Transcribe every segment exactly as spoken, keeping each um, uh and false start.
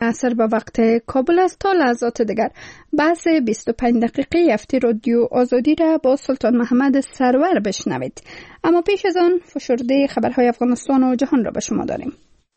منحصر به وقت کابل است. تا لحظات دیگر بحث بیست و پنج دقیقه هفته رادیو آزادی را با سلطان محمد سرور بشنوید. اما پیش از آن فشرده خبرهای افغانستان و جهان را به شما داریم.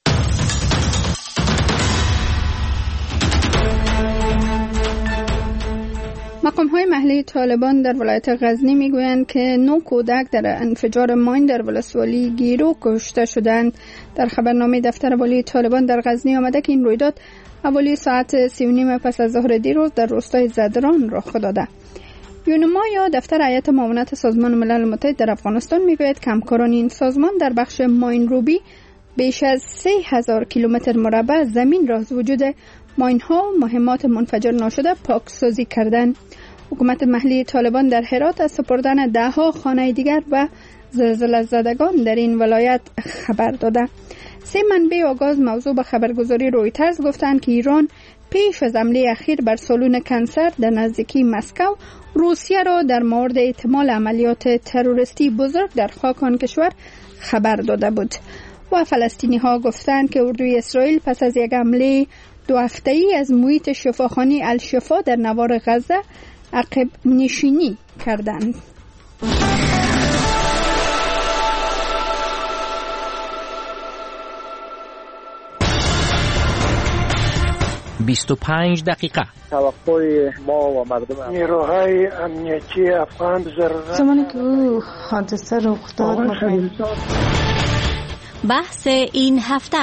مقام‌های محلی طالبان در ولایت غزنی میگویند که نه کودک در انفجار ماین در ولسوالی گیرو کشته شدند. در خبرنامه دفتر والی طالبان در غزنی آمده که این رویداد حوالی ساعت سی و نیم پس از ظهر دیروز در روستای زدران رخ داده. یونما یا دفتر هیئت معاونت سازمان ملل متحد در افغانستان میگوید که همکاران این سازمان در بخش ماین روبی بیش از سه هزار کیلومتر مربع زمین را از وجود ماین ها و مهمات منفجر ناشده پاکسازی کردند. حکومت محلی طالبان در هرات از سپردن ده ها خانه دیگر و زلزله زدگان در این ولایت خبر داده. سه منبع آگاز موضوع به خبرگزاری رویترز گفتند که ایران پیش از حمله اخیر بر سالن کنسر در نزدیکی مسکو روسیه را در مورد احتمال عملیات تروریستی بزرگ در خاک آن کشور خبر داده بود. و فلسطینی ها گفتند که اردوی اسرائیل پس از یک حمله دو هفته‌ای از محیط شفاخانه الشفا در نوار غزه عقب نشینی کردند. بیست و پنج دقیقه توقع ما و مردم نیروهای امنیتی افغان ضرورت زمانی که او حادثه رخ داد. بحث این هفته.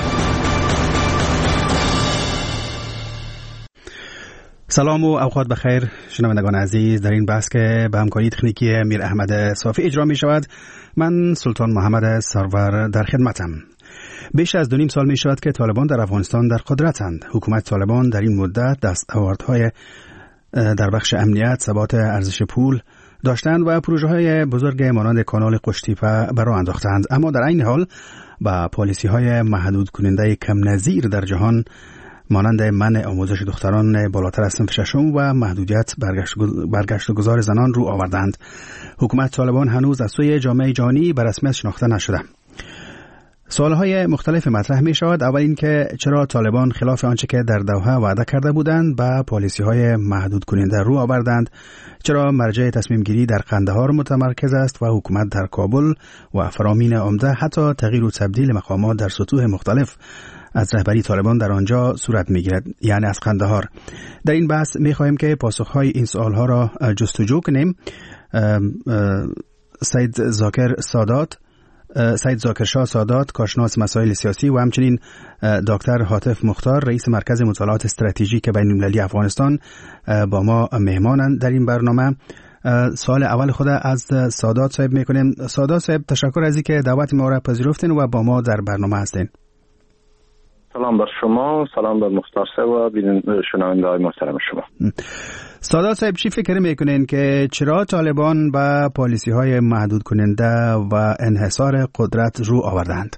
سلام و اوقات بخیر شنوندگان عزیز. در این بحث که به همکاری تکنیکی میر احمد صافی اجرا می شود، من سلطان محمد سرور در خدمتم. بیش از دو نیم سال می شود که طالبان در افغانستان در قدرتند. حکومت طالبان در این مدت دستاوردهای در بخش امنیت، ثبات ارزش پول داشتند و پروژه های بزرگ مانند کانال قشتیپه به راه انداختند، اما در این حال با پالیسی های محدود کننده کم نظیر در جهان مانند منع آموزش دختران بالاتر از صنف ششم و محدودیت برگشت گذار زنان رو آوردند. حکومت طالبان هنوز از سوی جامعه جهانی به رسمیت شناخته نشده. سوالهای مختلف مطرح می شود. اول این که چرا طالبان خلاف آنچه که در دوحه وعده کرده بودند با پالیسی های محدود کننده رو آوردند؟ چرا مرجع تصمیم گیری در قندهار متمرکز است و حکومت در کابل و فرامین عمده حتی تغییر و تبدیل مقامات در سطوح مختلف از رهبری طالبان در آنجا صورت میگیرد، یعنی از قندهار؟ در این بحث میخواهیم که پاسخهای این سوالها را جستجو کنیم. سید زاکر سادات سید زاکرشاه سادات، کارشناس مسائل سیاسی، و همچنین دکتر حاتف مختار، رئیس مرکز مطالعات استراتژیک بین‌المللی افغانستان با ما مهمانند در این برنامه. سوال اول خود از سادات صاحب میکنیم. سادات صاحب، تشکر از اینکه دعوت ما را پذیرفتین و با ما در برنامه هستین. سلام بر شما، سلام بر مختار صاحب و شنونده های محترم شما. سادات صاحب، چی فکر میکنین که چرا طالبان با پالیسی های محدود کننده و انحصار قدرت رو آوردند؟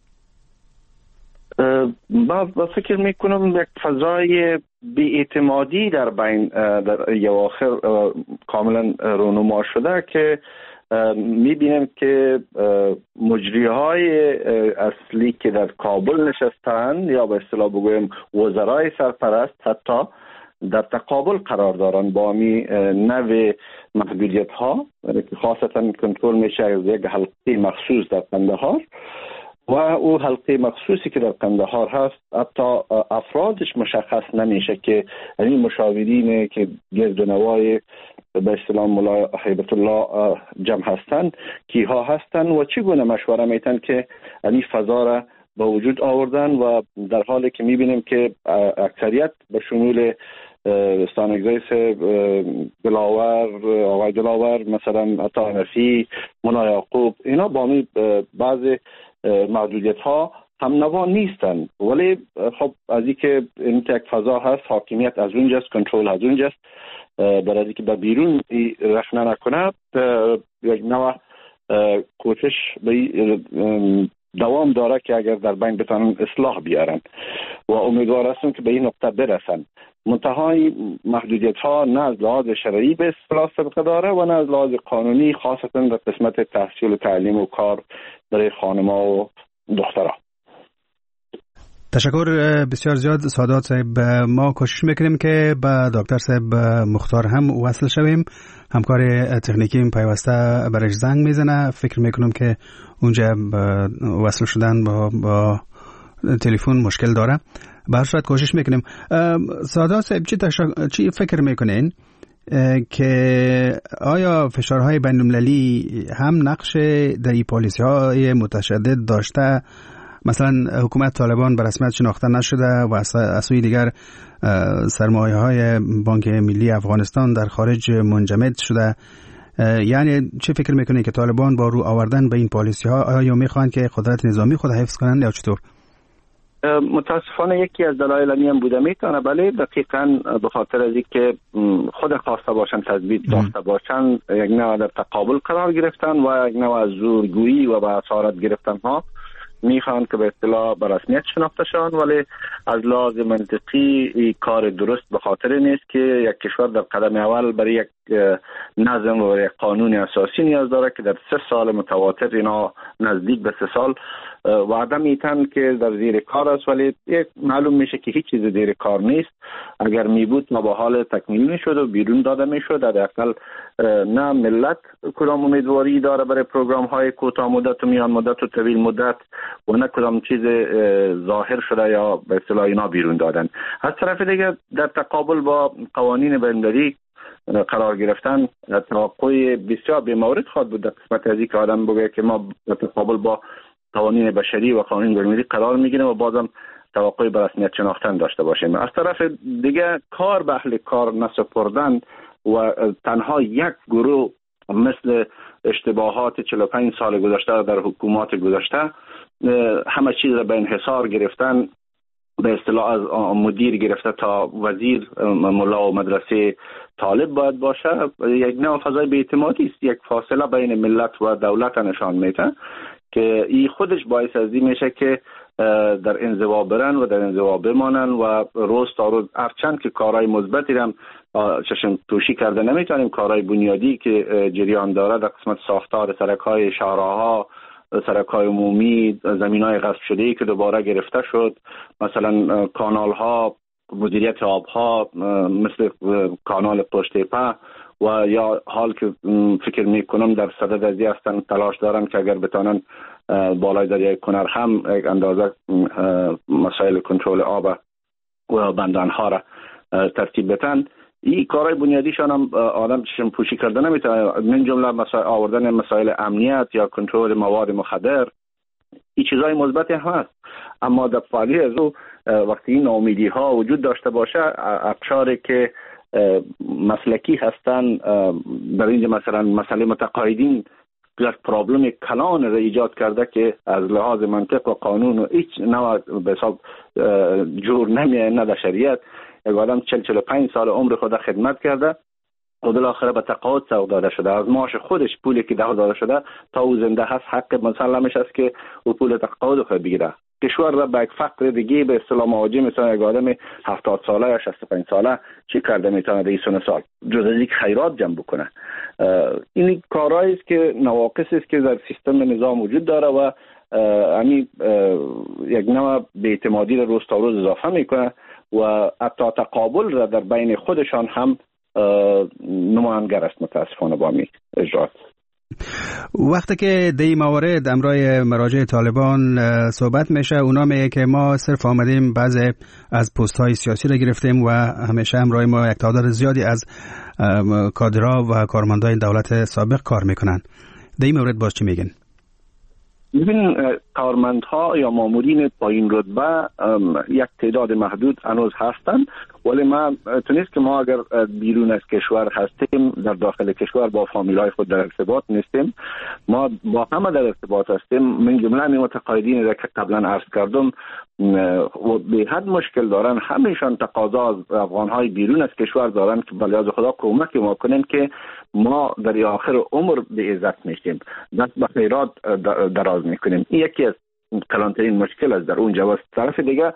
من فکر میکنم یک فضای بی‌اعتمادی در بین در اواخر کاملا رونما شده که میبینیم که مجری های اصلی که در کابل نشستند یا به اصطلاح بگویم وزرای سرپرست حتی در تقابل قرار دارند با می نوع محدودیت ها که خاصتا کنترل میشه از یک حلقه مخصوص در قندهار و او حلقه مخصوصی که در قندهار هست حتی افرادش مشخص نمیشه که این مشاورین که گرد و نوای به اصطلاح ملا هیبت الله جمع هستند کیها هستند و چگونه مشوره میتن که این فضا را به وجود آوردن، و در حالی که میبینیم که اکثریت به شمول استانگزیس دلاور، آقای دلاور، مثلا عطا نفی، منا یعقوب، اینا با می بعض محدودیت ها هم نوا نیستن، ولی خب از این که این یک فضا هست، حاکمیت از اونجاست، کنترل از اونجاست، برای از این که به بیرون رخنه نکنه یک نوع کوشش به دوام داره که اگر در بین بتانن اصلاح بیارن و امیدوار هستم که به این نقطه برسن. منتهای محدودیت ها نه از لحاظ شرعی به اصطلاح سابقه داره و نه از لحاظ قانونی، خاصتا در قسمت تحصیل و تعلیم و کار برای خانم‌ها و دخترها. تشکر بسیار زیاد سادات صاحب. ما کوشش میکنیم که با دکتر صاحب مختار هم وصل شویم. همکار تکنیکی پیوسته برش زنگ میزنه. فکر میکنم که اونجا وصل شدن با, با تلفن مشکل داره. به هر صورت کوشش میکنیم. سادات صاحب چی, تشک... چی فکر میکنین که آیا فشارهای بین‌المللی هم نقش در این پالیسی های متشدد داشته؟ مثلا حکومت طالبان به رسمیت شناخته نشده و از سوی دیگر سرمایه های بانک ملی افغانستان در خارج منجمد شده. یعنی چه فکر میکنید که طالبان با رو آوردن به این پالیسی ها آیا میخوان که قدرت نظامی خود حفظ کنند یا چطور؟ متاسفانه یکی از دلایل هم بوده میتونه، بله دقیقاً به خاطر از اینکه خود خواسته باشن تثبیت داشته باشن یک نوع در تقابل قرار گرفتن و یک نوع از زورگویی و به اسارت گرفتن ها میخوان که به اصطلاح به رسمیت شناخته شوند، ولی از لحاظ منطقی کار درست به خاطر نیست که یک کشور در قدم اول برای یک نظم و یک قانون اساسی نیاز داره که در سه سال متواتر اینا نزدیک به سه سال وعده میتن که در زیر کار است، ولی یک معلوم میشه که هیچ چیز زیر کار نیست. اگر میبود ما با حال تکمیل میشد و بیرون داده میشد. حداقل نه ملت کدام امیدواری داره برای پروگرام های کوتاه مدت و میان مدت و طویل مدت و نه کدام چیز ظاهر شده یا به اصطلاح اینا بیرون دادن. از طرف دیگه در تقابل با قوانین بین‌المللی قرار گرفتن توقع بسیار بی‌مورد خواهد بود در قسمت از اینکه آدم بگه که ما در تقابل با قوانین بشری و قوانین بین‌المللی قرار میگیریم و بازم توقع به رسمیت شناختن داشته باشیم. از طرف دیگه کار به اهل کار نسپردن و تنها یک گروه مثل اشتباهات چهل و پنج سال گذشته در حکومات گذشته همه چیز را به انحصار گرفتن، به اصطلاح از مدیر گرفته تا وزیر ملا و مدرسه طالب باید باشه، یک نوع فضای بی‌اعتمادی است، یک فاصله بین ملت و دولت نشان میده که این خودش باعث از این میشه که در انزوا برن و در انزوا بمانن و روز تا روز هرچند که کارهای مثبتی هم چشم پوشی کرده نمیتونیم، کارهای بنیادی که جریان داره در قسمت ساختار سرک‌های شهرها، سرک‌های عمومی، زمین‌های غصب شده‌ای که دوباره گرفته شد، مثلا کانال‌ها، مدیریت آب‌ها مثل کانال پشت‌تپه و یا حال که فکر میکنم در صدد ازی هستن تلاش دارن که اگر بتانن بالای دریای کنر هم یک اندازه مسائل کنترل آب و بندانها را ترتیب بتن. این کارهای بنیادیشان هم آدم چشم پوشی کرده نمیتونه، من جمله مسائل آوردن مسائل امنیت یا کنترل مواد مخدر، این چیزای مثبتی هم هست، اما در فعالی از او وقتی این ناامیدی ها وجود داشته باشه، اقشاری که مسلکی هستن در اینجا مثلا مسئله متقاعدین یک پرابلم کلان را ایجاد کرده که از لحاظ منطق و قانون و هیچ نوع به حساب جور نمیه، نه در شریعت. یک آدم چهل چهل و پنج سال عمر خود خدمت کرده و بالاخره به تقاعد سوق داده شده، از معاش خودش پولی که ده داده شده تا او زنده هست حق مسلمش است که او پول تقاعد خود بگیره. کشور را به یک فقر دیگه به اصطلاح مواجه مثلا یک آدم هفتاد ساله یا شصت و پنج ساله چی کرده میتونه در این سن سال جز از یک خیرات جمع بکنه؟ این کارهایی است که نواقصی است که در سیستم نظام وجود داره و همین یک نوع بی‌اعتمادی را روز تا روز اضافه میکنه و حتی تقابل را در بین خودشان هم نمایانگر است متاسفانه با می اجرات. وقتی که دی موارد امرای مراجع طالبان صحبت میشه، اونا میگه که ما صرف آمدیم بعضی از پست های سیاسی را گرفتیم و همیشه امرای ما یک تعداد زیادی از کادرها و کارمندای دولت سابق کار میکنن. دی مورد باز چی میگن؟ ببین کارمندها یا مامورین پایین رتبه یک تعداد محدود هنوز هستند، ولی ما تونست که ما اگر بیرون از کشور هستیم در داخل کشور با فامیلای خود در ارتباط نیستیم، ما با همه در ارتباط هستیم. من جمله می متقاعدین را که قبلا عرض کردم و به حد مشکل دارن، همیشان تقاضا از افغانهای بیرون از کشور دارن که بلیاز خدا کمک ما کنیم که ما در آخر عمر به عزت میشیم، دست به خیرات دراز میکنیم. این یکی از کلانترین مشکل است در اونجا. و طرف دیگه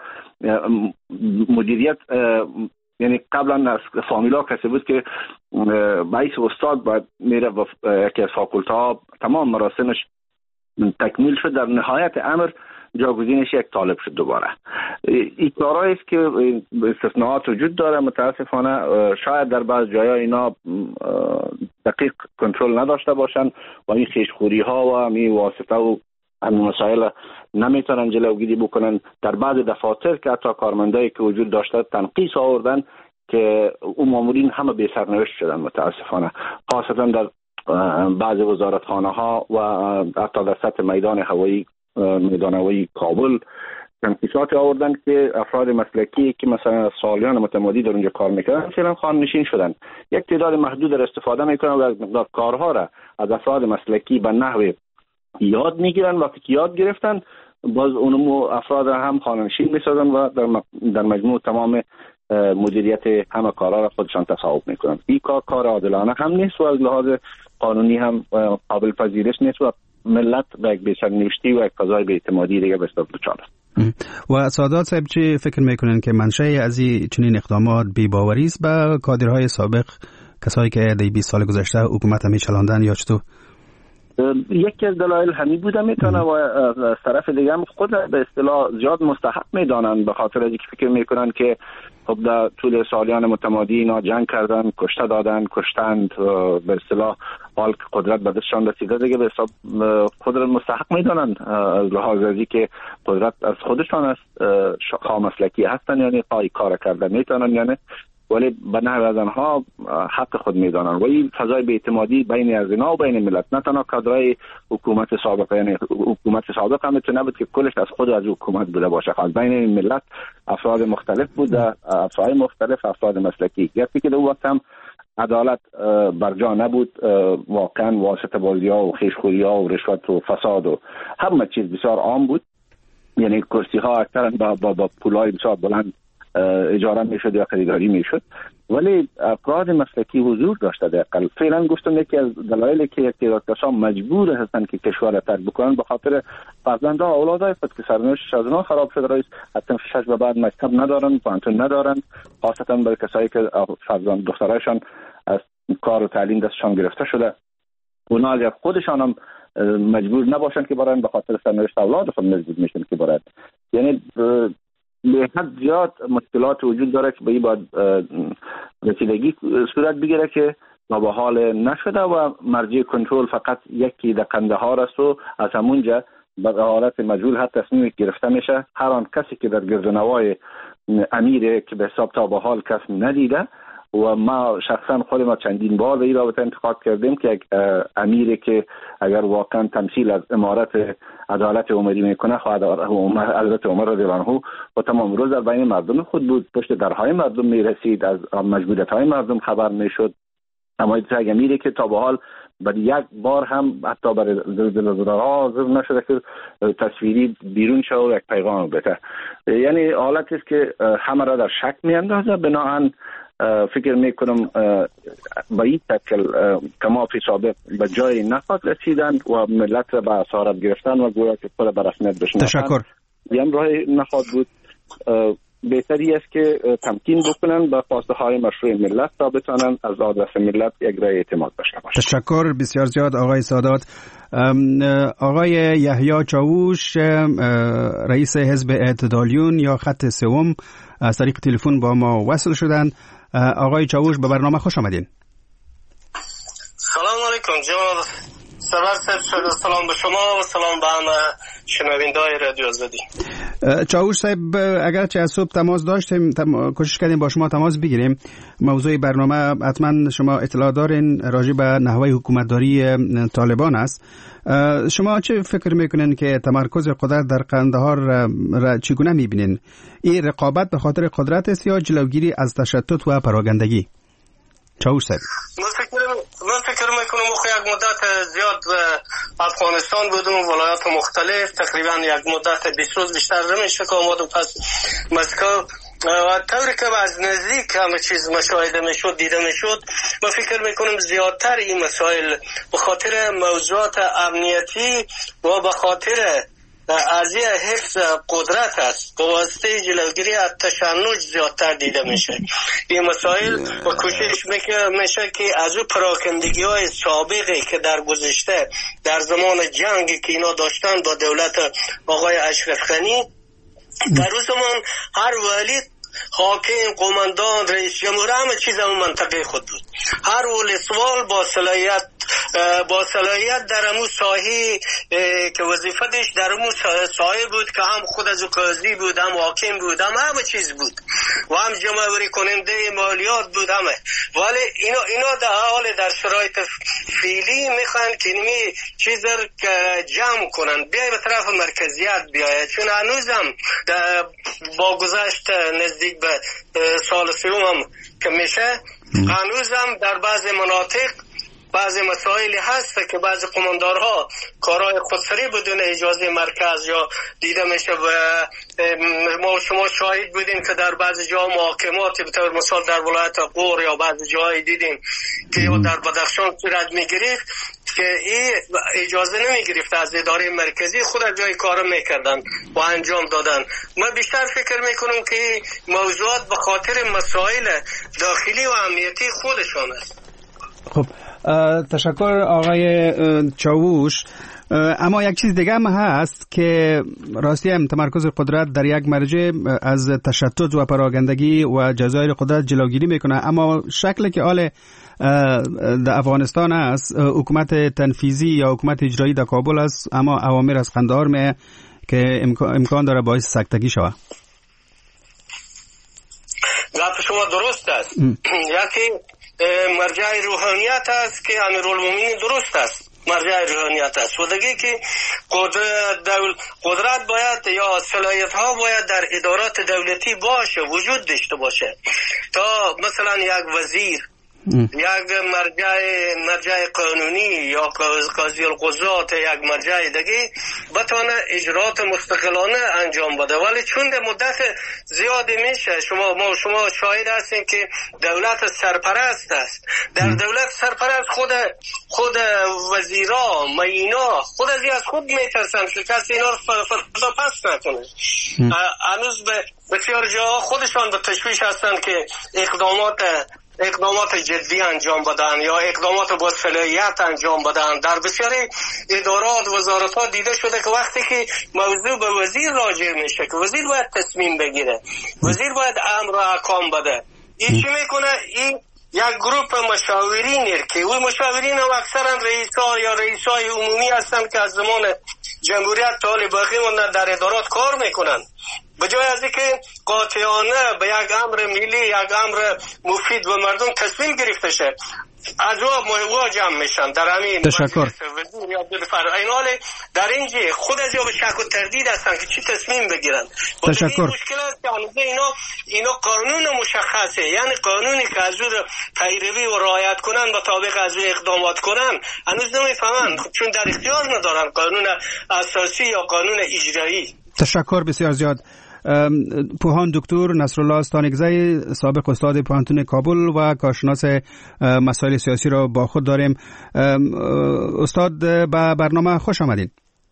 مدیریت، یعنی قبلا از فامیلا کسی بود که باعث استاد باید میره و یکی از فاکولته ها تمام مراسمش تکمیل شد، در نهایت امر جاگزینش یک طالب شد دوباره. این کارهایی است که استثناءات وجود داره، متاسفانه شاید در بعض جاها اینا دقیق کنترل نداشته باشن و این خیشخوری ها و این واسطه و همین مسائل نمیتونن جلوگیری بکنن. در بعض دفاتر که حتی کارمندایی که وجود داشته تنقیص آوردن که اون مامورین همه بی سرنوشت شدن متاسفانه، خاصتا در بعض وزارتخانه ها و حتی در سطح میدان هوایی میدان هوایی کابل تنقیصات آوردن که افراد مسلکی که مثلا سالیان متمادی در اونجا کار میکردن فعلا خانه نشین شدن. یک تعداد محدود را استفاده میکنن و از مقدار کارها را از افراد مسلکی به نحو یاد میگیرن. وقتی که یاد گرفتن باز اونمو افراد را هم خانه نشین میسازن و در, در مجموع تمام مدیریت همه کارها را خودشان تصاحب میکنن. این کار کار عادلانه هم نیست و از لحاظ قانونی هم قابل پذیرش نیست و ملت به یک بی‌سرنوشتی و یک فضای بی‌اعتمادی دیگه به سبب دچار است. و سادات صاحب چی فکر میکنن که منشأ از این چنین اقدامات بی‌باوری است به کادرهای سابق، کسایی که در بیست سال گذشته حکومت همی چلاندن، یا چطور؟ یکی از دلایل همین بوده میتونه و از طرف دیگه هم خود به اصطلاح زیاد مستحق میدانن، به خاطر اینکه فکر میکنن که خب در طول سالیان متمادی اینا جنگ کردن، کشته دادن، کشتند، به اصطلاح حال که قدرت به دستشان رسیده دیگه به حساب قدرت مستحق میدانن از لحاظ ازی که قدرت از خودشان است، خامسلکی هستن یعنی پای کار کردن میتونن یعنی، ولی به نحو از آنها حق خود میدانن و این فضای بی‌اعتمادی بین از اینا و بین ملت، نه تنها کادرهای حکومت سابق، یعنی حکومت سابق هم میتونه بود که کلش از خود از حکومت بوده باشه، خاص بین ملت افراد مختلف بوده، افراد مختلف، افراد مسلکی. یکی که دو وقت هم عدالت بر جا نبود، واقعا واسطه بازی ها و خیشخوری ها و رشوت و فساد و همه چیز بسیار عام بود، یعنی کرسی ها اکثرا با, با, با پولای بسیار بلند اجاره میشد یا خریداری میشد، ولی افراد مسلکی حضور داشته. دقیقاً فعلا گفتم یکی از دلایلی که یک تعداد کسان مجبور هستن که کشور را ترک بکنن به خاطر فرزندها اولادای خود که سرنوشت از اونها خراب شده رئیس حتی شش به بعد مکتب ندارن، پانتون ندارن، خاصتا برای کسایی که فرزند دخترایشان از کار و تعلیم دستشان گرفته شده، اونا اگر خودشان هم مجبور نباشن که برن به خاطر سرنوشت اولاد خود مجبور میشن که برن. یعنی به حد زیاد مشکلات وجود داره که به این باید رسیدگی صورت بگیره که ما به حال نشده و مرجع کنترل فقط یکی در قندهار است و از همونجا به حالت مجهول حتی تصمیم گرفته میشه. هر آن کسی که در گردنوای امیره که به حساب تا به حال کس ندیده و ما شخصا خود ما چندین بار به این رابطه انتقاد کردیم که یک امیری که اگر واقعا تمثیل از امارت عدالت عمری میکنه خواهد حضرت عمر رضی الله عنه و تمام روز در بین مردم خود بود، پشت درهای مردم میرسید، از مجبوریت های مردم خبر میشد. اما یک امیری که تا به حال بعد یک بار هم حتی برای زلزله‌ها حاضر نشده که تصویری بیرون شه و یک پیغام بده. یعنی حالتی است که همه را در شک میاندازه. بناهن فکر میکنم با این شکل کما فی سابق به جای نخواهد رسیدن و ملت را به اسارت گرفتن و گویا که خود به رسمیت بشناسن. تشکر. این راه نخواهد بود. بهتری است که تمکین بکنن به خواسته های مشروع ملت تا بتونن از آدرس ملت یک رای اعتماد داشته باشن. تشکر بسیار زیاد آقای سادات. آقای یحیی چاووش رئیس حزب اعتدالیون یا خط سوم از طریق تلفن با ما وصل شدن. آقای چاووش به برنامه خوش آمدین. سلام علیکم جناب سرور صاحب، سلام به شما و سلام به همه شنونده‌های رادیو آزادی. چاووش صاحب اگر چه از صبح تماس داشتیم تم... کوشش کردیم با شما تماس بگیریم. موضوع برنامه حتما شما اطلاع دارین راجع به نحوه حکومتداری طالبان است. شما چه فکر میکنین که تمرکز قدرت در قندهار را چگونه میبینین؟ این رقابت به خاطر قدرت است یا جلوگیری از تشتت و پراگندگی؟ چاووش صاحب من فکر من فکر میکنم خو یک مدت زیاد افغانستان بودم و ولایات مختلف، تقریبا یک مدت بیست روز بیشتر نمیشه که اومدم پس مسکو و طوری که از نزدیک همه چیز مشاهده میشد دیده میشد. من فکر میکنم زیادتر این مسائل به خاطر موضوعات امنیتی و به خاطر از حفظ قدرت است، به واسطه جلوگیری از تشنج زیادتر دیده میشه. این مسائل و کوشش میشه که از او پراکندگی های سابقی که در گذشته در زمان جنگی که اینا داشتن با دولت آقای اشرف غنی، در اون زمان هر ولی حاکم، قماندان، رئیس جمهور همه چیز همون منطقه خود بود. هر ولسوال با صلاحیت با صلاحیت در همون ساحه که وظیفه داشت در همون ساحه بود که هم خود از قاضی بود، هم حاکم بود، هم همه چیز بود و هم جمع‌آوری کننده مالیات بود همه. ولی اینا اینا در حال در شرایط فعلی میخوان که اینمی چیز که جمع کنن بیای به طرف مرکزیت بیاید، چون هنوزم با گذشت نزدیک به سال سوم هم که میشه هنوزم در بعض مناطق بعضی مسائلی هست که بعضی قماندارها کارهای خودسری بدون اجازه مرکز یا دیده میشه و ما شما شاهد بودیم که در بعضی جا محاکماتی به طور مثال در ولایت غور یا بعضی جایی دیدیم که در بدخشان صورت میگرفت که این اجازه نمیگرفت از اداره مرکزی، خود از جای کار میکردن و انجام دادن. من بیشتر فکر میکنم که موضوعات به خاطر مسائل داخلی و امنیتی خودشان است. خب تشکر آقای چاووش. اما یک چیز دیگه هم هست که راستی هم تمرکز قدرت در یک مرجع از تشتت و پراگندگی و جزایر قدرت جلوگیری میکنه، اما شکلی که حال در افغانستان است حکومت تنفیذی یا حکومت اجرایی در کابل است، اما اوامر از قندهار می که امکان داره باعث سکتگی شود. گپ شما درست است. یکی مرجع روحانیت است که امیرالمومنین درست است، مرجع روحانیت است و دیگه که قدرت, دول... قدرت باید یا صلاحیت ها باید در ادارات دولتی باشه، وجود داشته باشه تا مثلا یک وزیر ام. یک مرجع مرجع قانونی یا قاضی القضات یک مرجع دیگه بتونه اجرات مستقلانه انجام بده. ولی چون در مدت زیادی میشه شما ما شما شاهد هستین که دولت سرپرست است. در دولت سرپرست خود خود وزیرا معینا خود از از خود میترسن که کسی اینا رو فردا پس نکنه. هنوز به بسیار جاها خودشان به تشویش هستن که اقدامات اقدامات جدی انجام بدن یا اقدامات با صلاحیت انجام بدن. در بسیاری ادارات وزارت ها دیده شده که وقتی که موضوع به وزیر راجع میشه که وزیر باید تصمیم بگیره، وزیر باید امر و احکام بده. این چی میکنه؟ این یک گروه مشاورین که اون مشاورین هم اکثرا رئیسا یا رئیسای عمومی هستن که از زمان جمهوریت تا حال باقی موندن در ادارات کار میکنن. به جای از اینکه قاطعانه به یک امر ملی، یک امر مفید به مردم تصمیم گرفته شه، از او موضوع جمع میشن در همین تشکر. این حال در اینجا خود از یا به شک و تردید هستن که چی تصمیم بگیرن. تشکر. مشکل است که اینا اینا قانون مشخصه، یعنی قانونی که از او پیروی و رعایت کنن و طابق از او اقدامات کنن هنوز نمیفهمن، چون در اختیار ندارن قانون اساسی یا قانون اجرایی. تشکر بسیار زیاد. پوهان دکتر نصرالله استانگزی، سابق استاد پوهنتون کابل و کارشناس مسائل سیاسی را با خود داریم. استاد به برنامه خوش آمدید.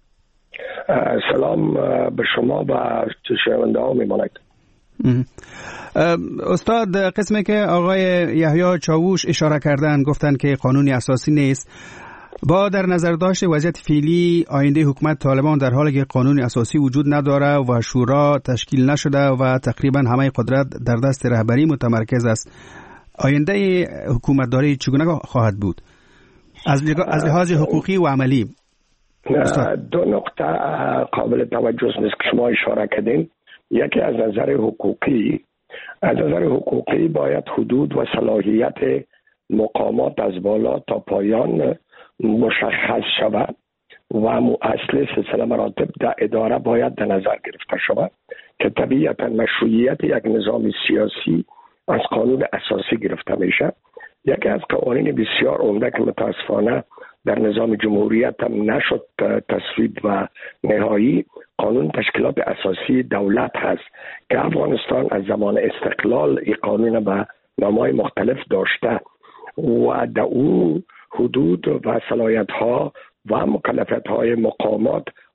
سلام به شما و شنونده ها میماند. استاد، قسمی که آقای یحیی چاووش اشاره کردن گفتن که قانونی اساسی نیست، با در نظر داشت وضعیت فعلی آینده حکومت طالبان در حالی که قانون اساسی وجود نداره و شورا تشکیل نشده و تقریبا همه قدرت در دست رهبری متمرکز است، آینده حکومت داری چگونه خواهد بود از لحاظ حقوقی و عملی؟ دو نقطه قابل توجه است که شما اشاره کردین. یکی از نظر حقوقی، از نظر حقوقی باید حدود و صلاحیت مقامات از بالا تا پایان مشخص شود و اصل سلسله مراتب در اداره باید در نظر گرفته شود که طبیعتا مشروعیت یک نظام سیاسی از قانون اساسی گرفته میشه. یکی از قوانین بسیار عمده که متاسفانه در نظام جمهوریت هم نشد تصویب و نهایی، قانون تشکیلات اساسی دولت هست که افغانستان از زمان استقلال این قانون به نام‌های مختلف داشته و در اون حدود و صلاحیت ها و مکلفیت های مقامات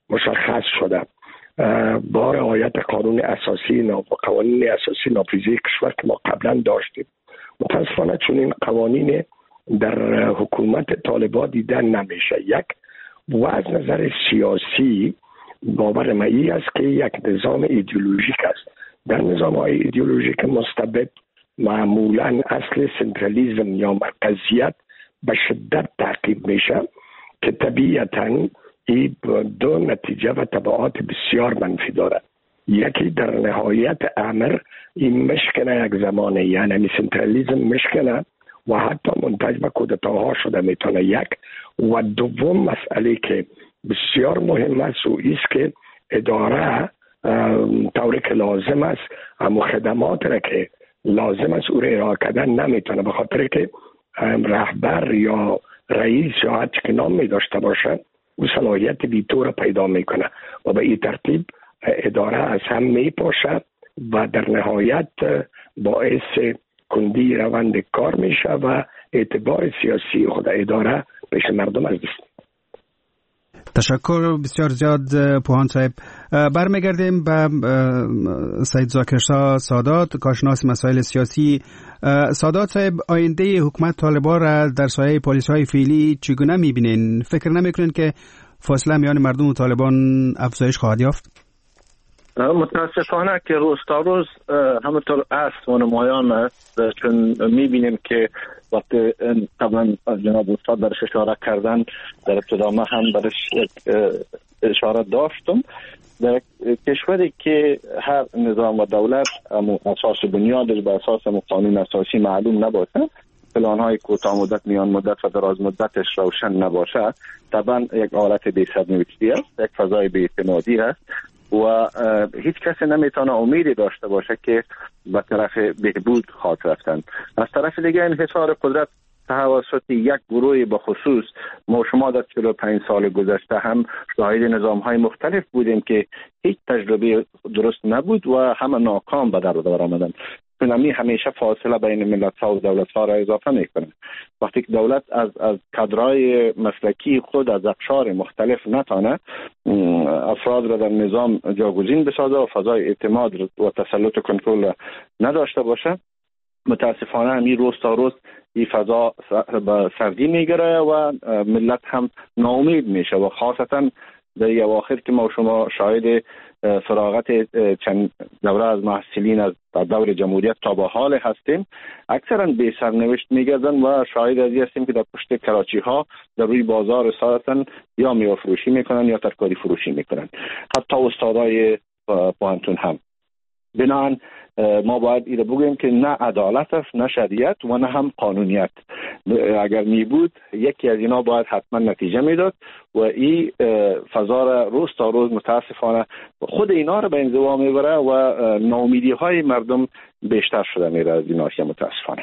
مشخص شده با رعایت قانون اساسی و قوانین اساسی نافذه کشور که ما قبلا داشتیم. متاسفانه چون این قوانین در حکومت طالبان دیدن نمیشه. یک و از نظر سیاسی باور من است که یک نظام ایدئولوژیک است. در نظام های ایدئولوژیک مستبد معمولا اصل سنترالیزم یا مرکزیت به شدت تعقیب میشه که طبیعتاً این دو نتیجه و تبعات بسیار منفی دارد. یکی در نهایت امر این مشکنه یک زمانه، یعنی سنترالیزم مشکنه و حتی منتج به کودتاها شده میتونه. یک و دوم مسئله که بسیار مهم است و ایست که اداره طوری که لازم است اما خدمات را که لازم است او را ارائه کردن نمیتونه، به خاطر که رهبر یا رئیس یا هر چی که نام می داشته باشه او صلاحیت ویتو را پیدا میکنه و به این ترتیب اداره از هم می پاشه و در نهایت باعث کندی روند کار میشه و اعتبار سیاسی خود اداره پیش مردم از دست. تشکر بسیار زیاد پوهان صاحب. برمیگردیم به سید ذاکرشاه سادات، کارشناس مسائل سیاسی. سادات صاحب، آینده حکومت طالبان را در سایه پالیسی‌های فعلی چگونه می‌بینین؟ فکر نمی‌کنین که فاصله میان مردم و طالبان افزایش خواهد یافت؟ متاسفانه که روز تا روز همونطور است و نمایان است، چون میبینیم که وقتی قبلا جناب استاد برش اشاره کردن در ابتدا ما هم برش اشاره داشتم، در کشوری که هر نظام و دولت اساس بنیادش به اساس قانون اساسی معلوم نباشه، پلان‌های کوتاه مدت، میان مدت و دراز مدتش روشن نباشه، طبعا یک حالت بی سرنوشتی است، یک فضای بی‌اعتمادی است و هیچ کسی نمیتونه امیدی داشته باشه که به طرف بهبود خواهد رفتن. از طرف دیگه انحصار قدرت توسط یک گروه به خصوص، ما شما در چهل و پنج سال گذشته هم شاهد نظام‌های مختلف بودیم که هیچ تجربه درست نبود و همه ناکام به در آمدن. چون همیشه فاصله بین ملت‌ها و دولت‌ها را اضافه می‌کنه. وقتی که دولت از از کادرهای مسلکی خود از اقشار مختلف نتانه افراد را در نظام جاگزین بسازه و فضای اعتماد و تسلط و کنترل نداشته باشه، متاسفانه همین روز تا روز این فضا به سردی میگیره و ملت هم ناامید میشه و خاصتا در اواخر که ما شما شاهد فراغت چند دوره از محصلین از دور جمهوریت تا به حال هستیم، اکثرا به سرنوشت میگردن و شاهد از این هستیم که در پشت کراچی ها در روی بازار ساعتن یا میوه فروشی میکنن یا ترکاری فروشی میکنن، حتی استادای پوهنتون هم. بنابراین ما باید ایره بگوییم که نه عدالت است، نه شریعت و نه هم قانونیت. اگر می بود یکی از اینا باید حتما نتیجه میداد و این فضا را روز تا روز متاسفانه خود اینا را به انزوا میبره و ناامیدی های مردم بیشتر شده میره از این ناحیه متاسفانه.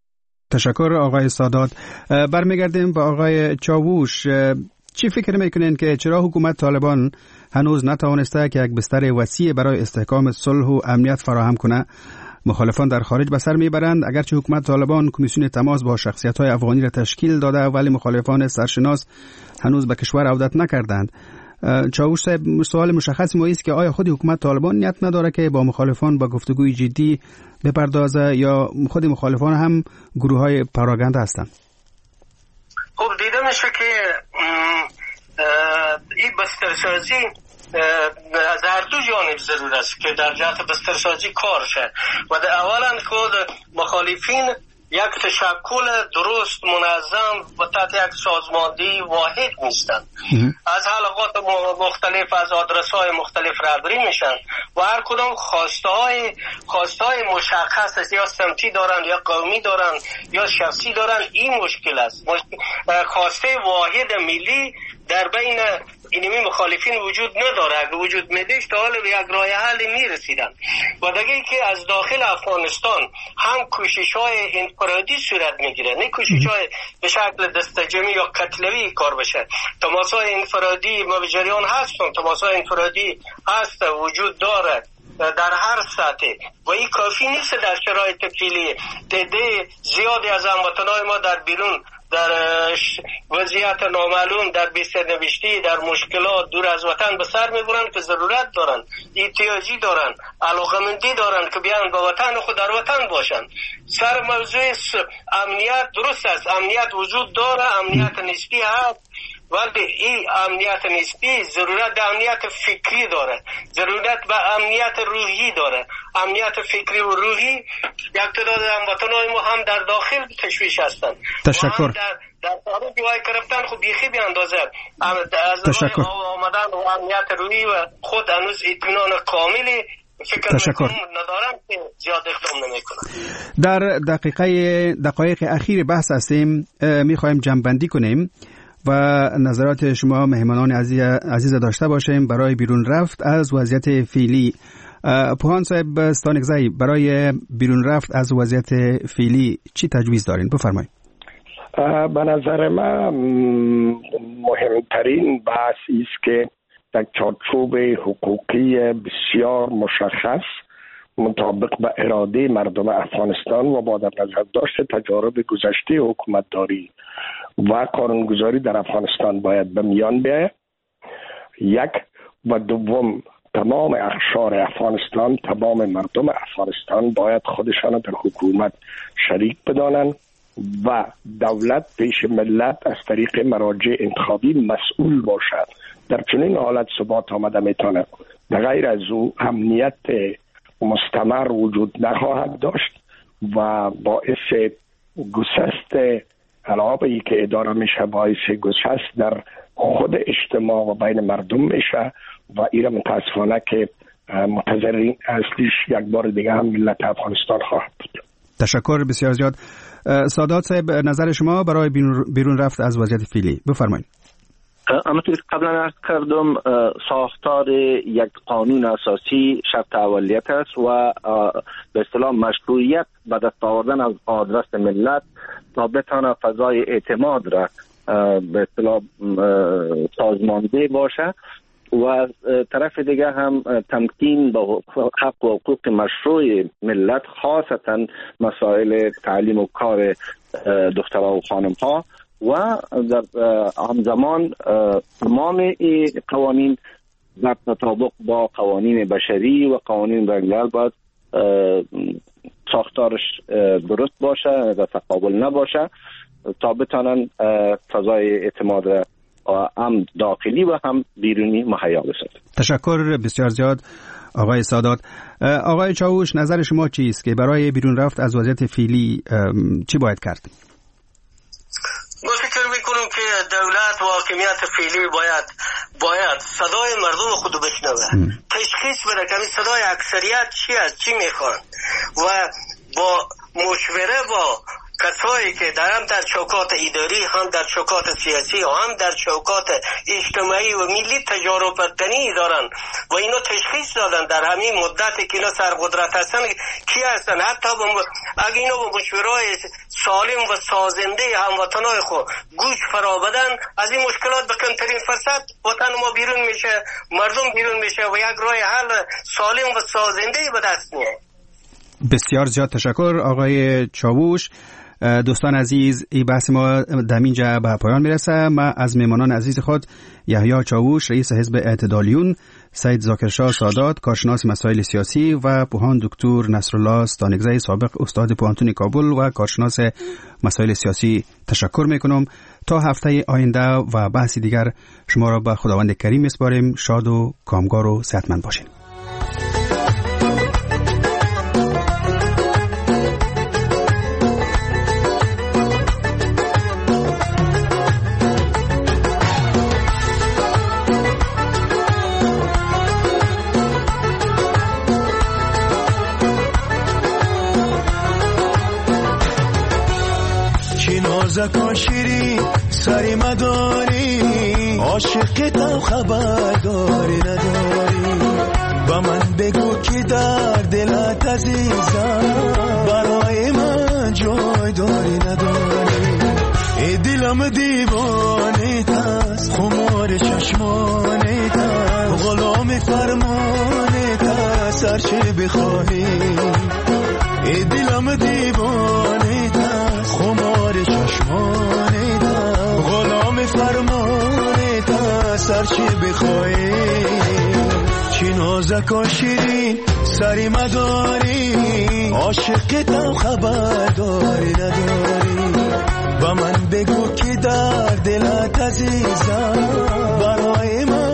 تشکر آقای سادات. برمیگردیم به آقای چاووش. چی فکر میکنین که چرا حکومت طالبان هنوز نتوانسته که یک بستر وسیع برای استحکام صلح و امنیت فراهم کنه؟ مخالفان در خارج به سر میبرند. اگرچه حکومت طالبان کمیسیون تماس با شخصیت‌های افغانی را تشکیل داده ولی مخالفان سرشناس هنوز به کشور عودت نکردند. چاوش صاحب، سوال مشخص ما است که آیا خود حکومت طالبان نیت نداره که با مخالفان با گفتگوی جدی بپردازه یا خود مخالفان هم گروه‌های پراگنده هستند؟ خب دیده میشه که این بسترسازی از هر دو جانب ضرور است که در جهت بسترسازی کار شد و در اولا خود مخالفین یک تشکل درست منظم و تحت یک سازماندهی واحد نیستند. از حلقات مختلف، از آدرس‌های مختلف رهبری میشن و هر کدام خواستهای خواستهای مشخص است، یا سمتی دارن یا قومی دارن یا شخصی دارن. این مشکل است. خواسته واحد ملی در بین اینمی مخالفین وجود نداره. اگه وجود میدیش تا حال به یک راه حل میرسیدن. و دیگه که از داخل افغانستان هم کوشش‌های انفرادی صورت میگیره، نه کوشش‌های به شکل دستجمعی یا قتلوی کار بشه. تماس‌های انفرادی ما به جریان هستن، تماس‌های انفرادی هست، وجود داره در هر سطح و این کافی نیست. در شرایط فعلی تعداد زیادی از هموطنان ما در بیرون در وضعیت نامعلوم، در بی‌سرنوشتی، در مشکلات دور از وطن به سر میبرند که ضرورت دارن، احتیاجی دارن، علاقمندی دارن که بیان به وطن خود در وطن باشن. سر موضوع امنیت درست است، امنیت وجود داره، امنیت نسبی هست، ولی این امنیت نسبی ضرورت به امنیت فکری داره، ضرورت به امنیت روحی داره. امنیت فکری و روحی یک تعداد هموطنان ما هم در داخل تشویش هستند، تشکر. در در خارج جای گرفتن خب بیخی به اندازه از تشکر. آمدن و امنیت روحی و خود هنوز اطمینان کاملی فکر تشکر. ندارم که زیاد اقدام نمیکنم. در دقیقه دقایق اخیر بحث هستیم، میخوایم جمع‌بندی کنیم و نظرات شما مهمانان عزیز, عزیز داشته باشیم برای بیرون رفت از وضعیت فعلی. پوهان صاحب استانکزی، برای بیرون رفت از وضعیت فعلی چی تجویز دارین؟ بفرمایید. به نظر من مهمترین بحث است که در چارچوب حقوقی بسیار مشخص مطابق به اراده مردم افغانستان و با در نظر داشت تجارب گذشته حکومتداری و قانونگذاری در افغانستان باید به میان بیاید. یک و دوم، تمام اقشار افغانستان، تمام مردم افغانستان باید خودشان در حکومت شریک بدانند و دولت پیش ملت از طریق مراجع انتخابی مسئول باشد. در چنین حالت ثبات آمده میتونه. در غیر از او امنیت مستمر وجود نخواهد داشت و باعث گسست علاقه‌ای که اداره میشه باعث گسست در خود اجتماع و بین مردم میشه و ایران متاسفانه که متضررین اصلیش یک بار دیگه هم ملت افغانستان خواهد بود. تشکر بسیار زیاد. سادات صاحب، نظر شما برای بیرون رفت از وضعیت فعلی بفرمایید. همونطور که قبلا عرض کردم، ساختار یک قانون اساسی شرط اولیت است و به اصطلاح مشروعیت به دست آوردن از آدرس ملت تا بتانه فضای اعتماد را به اصطلاح سازمانده باشه و از طرف دیگه هم تمکین با حق و حقوق مشروع ملت، خاصتا مسائل تعلیم و کار دخترها و خانم ها و در همزمان تمام این قوانین در تطابق با قوانین بشری و قوانین بین‌الملل باید ساختارش درست باشه و تقابل نباشه تا بتانن فضای اعتماد هم داخلی و هم بیرونی مهیا بسازن. تشکر بسیار زیاد آقای سادات. آقای چاوش، نظر شما چیست که برای بیرون رفت از وضعیت فعلی چی باید کرد؟ ما فکر میکنم که دولت و حاکمیت فعلی باید باید صدای مردم خود بشنوه، تشخیص بده که صدای اکثریت چی است، چی میخوان و با مشوره با کسایی که در هم در چوکات اداری، هم در چوکات سیاسی و هم در چوکات اجتماعی و ملی تجارب بدنی دارن و اینو تشخیص دادن در همین مدتی که اینا سرقدرت هستن کی هستن. حتی اگه اینو با مشورای سالم و سازنده هموطنای خود گوش فرا بدن، از این مشکلات به کمترین فرصت وطن ما بیرون میشه، مردم بیرون میشه و یک راه حل سالم و سازنده به دست میاد. بسیار زیاد تشکر آقای چاووش. دوستان عزیز، این بحث ما دمینجا به پایان میرسه. ما از مهمانان عزیز خود یحیی چاووش، رئیس حزب اعتدالیون، سید ذاکرشاه سادات، کارشناس مسائل سیاسی و پوهان دکتر نصرالله استانکزی، سابق استاد پوهنتون کابل و کارشناس مسائل سیاسی تشکر میکنم. تا هفته آینده و بحثی دیگر شما را به خداوند کریم میسپاریم. شاد و کامگار و صحتمند باشین. زکا شیری سری مداری، عاشق تو خبر داری نداری، با من بگو که در دلت عزیزم برای من جای داری نداری. ای دلم دیوانه تست، خمار چشمانه تست، غلام فرمانه تست، هرچه بخواهی. ای دلم دیوانه تست، خمار چشمانه هرچی بخوایی، چی نازک و شیرین سری مداری، عاشقتم خبرداری نداری. با من بگو که در دلت عزیزم برای من